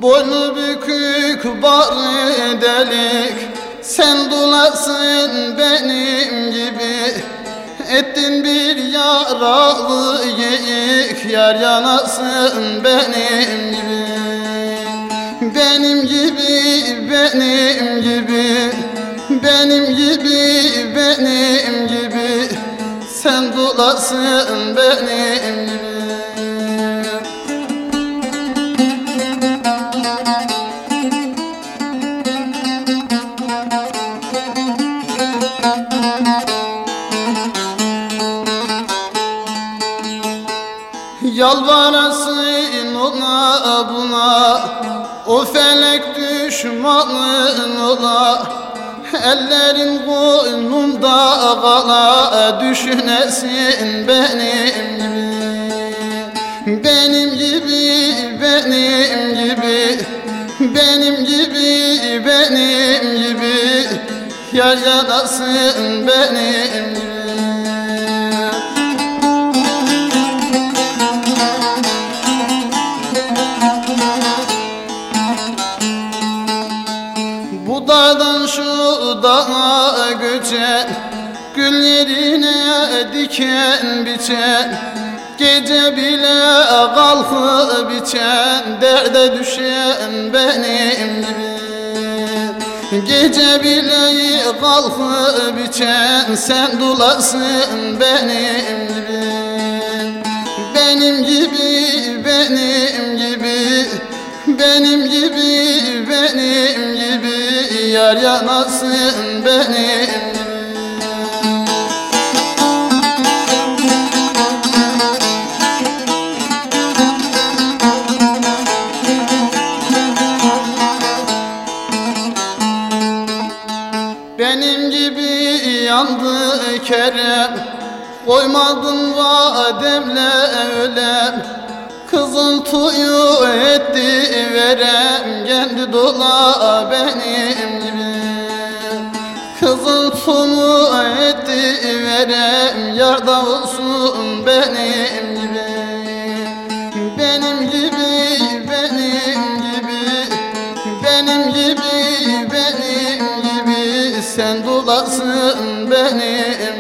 Boynu bükük barı delik, sen dolasın benim gibi. Ettin bir yaralı geyik, yar yanasın benim gibi. Benim gibi, benim gibi, benim gibi, benim gibi. Sen dolasın benim gibi. Yalvarasın ona buna, o felek düşmanın ola. Ellerin koynumda kala, düşünesin benim gibi. Benim gibi, benim gibi, benim gibi, benim gibi. Yar yanasın benim gibi. Bu dağdan şu dağa göçen, gül yerine diken biçen, gece bile kalkıp biçen, derde düşen benim gibi. Gece bile kalkıp biçen, sen dolasın benim gibi. Benim gibi, benim gibi, benim gibi, benim gibi. Yar yanasın benim gibi. Benim gibi yandı Kerem, koymadın vademle ölem. Kızıltuyu etti verem, geldi dola benim gibi. Kızıltumu etti verem, yarda olsun benim gibi. Benim gibi, benim gibi, benim gibi, benim gibi. Sen dolasın benim